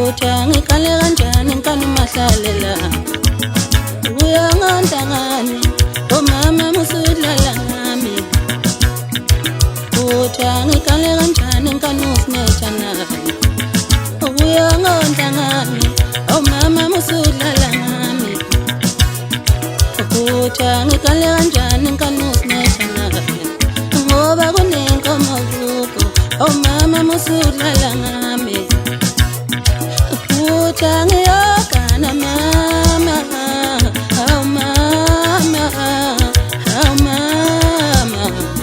Ngikale kanjani nkani mahlalela uyangandangani omama musudlala ngami ngikale kanjani nkani usinethanani uyangandangani omama musudlala ngami ngikale kanjani nkani usinethanani ngoba kunenkomo kubo omama musudlala ngami ngiyogana mama, oh mama, oh mama.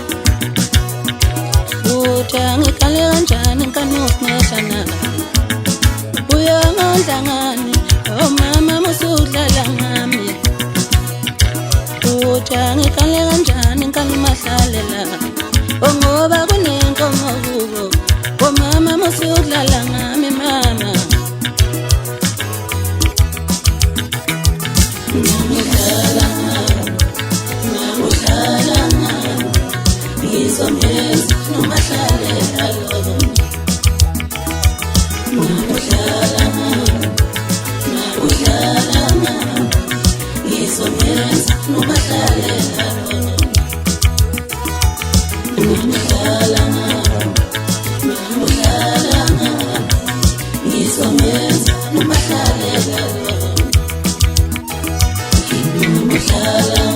Ngikale kanjani nkani usinethanani uyangandangani oh mama musudlala ngami ngikale kanjani nkani mahlalela ngoba kunenkomo kubo oh mama musudlala ngami mama. Ngizomenza noma hlalela ngizomenza noma hlalela ngizomenza noma hlalela